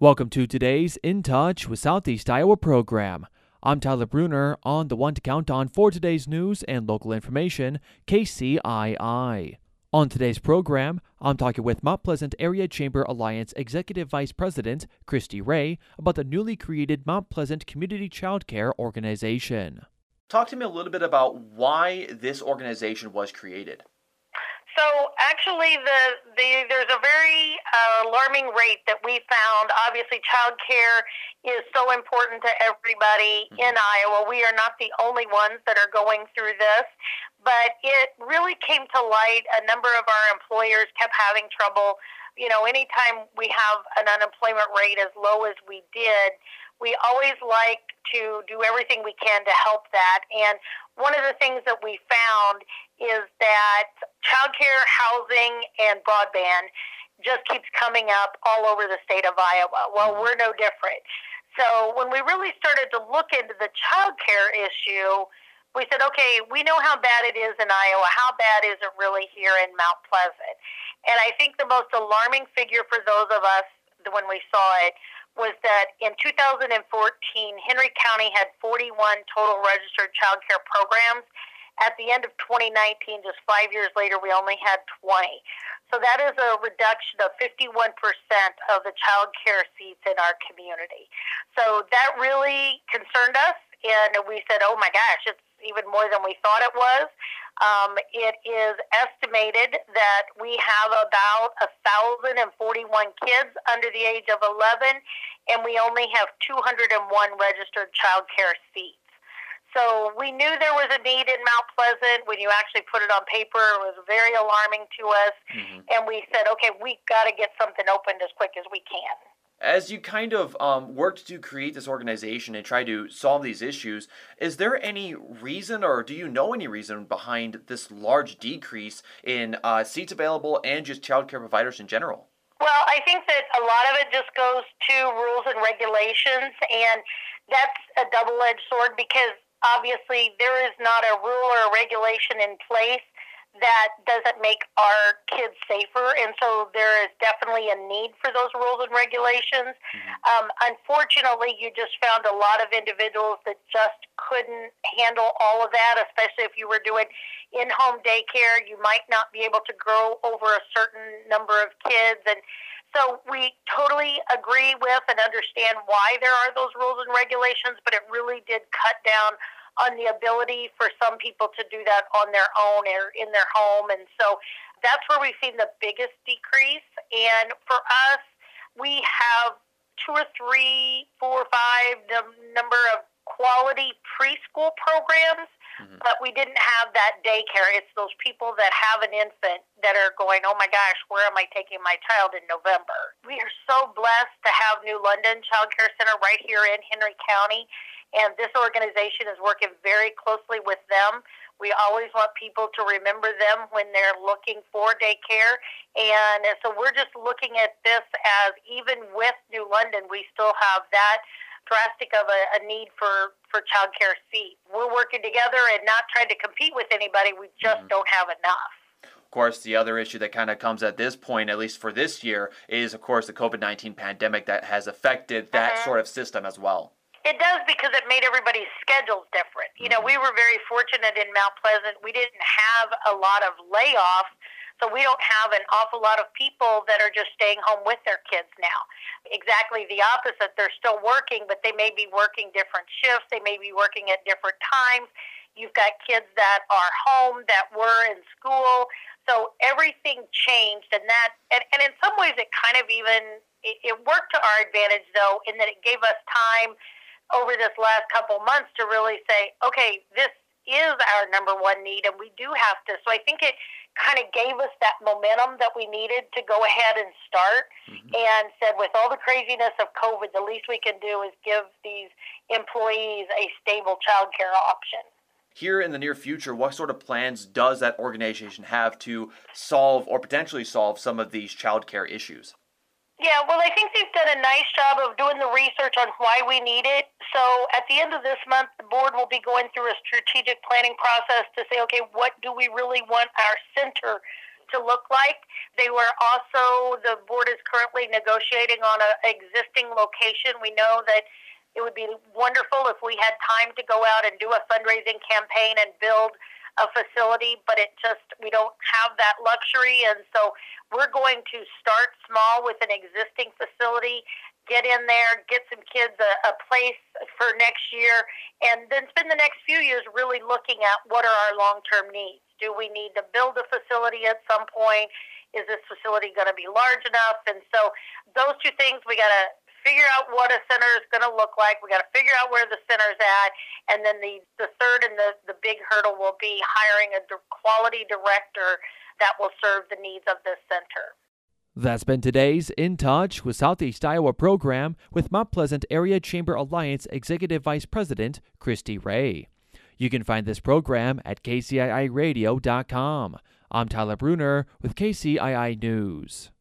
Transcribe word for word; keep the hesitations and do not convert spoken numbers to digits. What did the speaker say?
Welcome to today's In Touch with Southeast Iowa program. I'm Tyler Bruner on the one to count on for today's news and local information, K C I I. On today's program, I'm talking with Mount Pleasant Area Chamber Alliance Executive Vice President Christy Ray about the newly created Mount Pleasant Community Child Care Organization. Talk to me a little bit about why this organization was created. So actually, the, the there's a very uh, alarming rate that we found. Obviously, child care is so important to everybody mm-hmm. in Iowa. We are not the only ones that are going through this, but it really came to light. A number of our employers kept having trouble. You know, anytime we have an unemployment rate as low as we did, we always like to do everything we can to help that. And one of the things that we found is that childcare, housing, and broadband just keeps coming up all over the state of Iowa. Well, we're no different. So when we really started to look into the childcare issue, we said, okay, we know how bad it is in Iowa. How bad is it really here in Mount Pleasant? And I think the most alarming figure for those of us when we saw it was that in two thousand fourteen, Henry County had forty-one total registered child care programs. At the end of twenty nineteen, just five years later, we only had twenty. So that is a reduction of fifty-one percent of the child care seats in our community. So that really concerned us, and we said, oh my gosh, it's even more than we thought it was. Um, it is estimated that we have about one thousand forty-one kids under the age of eleven, and we only have two hundred one registered child care seats. So we knew there was a need in Mount Pleasant. When you actually put it on paper, it was very alarming to us. Mm-hmm. And we said, okay, we've got to get something opened as quick as we can. As you kind of um, worked to create this organization and try to solve these issues, is there any reason, or do you know any reason behind this large decrease in uh, seats available and just child care providers in general? Well, I think that a lot of it just goes to rules and regulations, and that's a double-edged sword because obviously there is not a rule or a regulation in place that doesn't make our kids safer, and so there is definitely a need for those rules and regulations. Mm-hmm. Um, unfortunately, you just found a lot of individuals that just couldn't handle all of that, especially if you were doing in-home daycare. You might not be able to grow over a certain number of kids, and so we totally agree with and understand why there are those rules and regulations, but it really did cut down on the ability for some people to do that on their own or in their home. And so that's where we've seen the biggest decrease. And for us, we have two or three, four or five the number of quality preschool programs, mm-hmm. but we didn't have that daycare. It's those people that have an infant that are going, oh my gosh, where am I taking my child in November? We are so blessed to have New London Child Care Center right here in Henry County. And this organization is working very closely with them. We always want people to remember them when they're looking for daycare. And so we're just looking at this as even with New London, we still have that drastic of a, a need for, for child care seats. We're working together and not trying to compete with anybody. We just mm-hmm. don't have enough. Of course, the other issue that kind of comes at this point, at least for this year, is, of course, the covid nineteen pandemic that has affected that mm-hmm. sort of system as well. It does because it made everybody's schedules different. You know, we were very fortunate in Mount Pleasant. We didn't have a lot of layoffs, so we don't have an awful lot of people that are just staying home with their kids now. Exactly the opposite. They're still working, but they may be working different shifts. They may be working at different times. You've got kids that are home that were in school. So everything changed, and that, and, and in some ways it kind of even, it, it worked to our advantage, though, in that it gave us time over this last couple months to really say, okay, this is our number one need, and we do have to. So I think it kind of gave us that momentum that we needed to go ahead and start, mm-hmm. and said, with all the craziness of COVID, the least we can do is give these employees a stable child care option. Here in the near future, what sort of plans does that organization have to solve or potentially solve some of these child care issues? Yeah, well, I think they've done a nice job of doing the research on why we need it. So at the end of this month, the board will be going through a strategic planning process to say, okay, what do we really want our center to look like. They were also, the board is currently negotiating on an existing location. We know that it would be wonderful if we had time to go out and do a fundraising campaign and build a facility, but it just, we don't have that luxury. And so we're going to start small with an existing facility, get in there, get some kids a, a place for next year, and then spend the next few years really looking at what are our long-term needs. Do we need to build a facility at some point? Is this facility going to be large enough? And so those two things, we got to figure out what a center is going to look like. We got to figure out where the center's at. And then the, the third and the, the big hurdle will be hiring a quality director that will serve the needs of this center. That's been today's In Touch with Southeast Iowa program with Mount Pleasant Area Chamber Alliance Executive Vice President Christy Ray. You can find this program at K C I I radio dot com. I'm Tyler Bruner with K C I I News.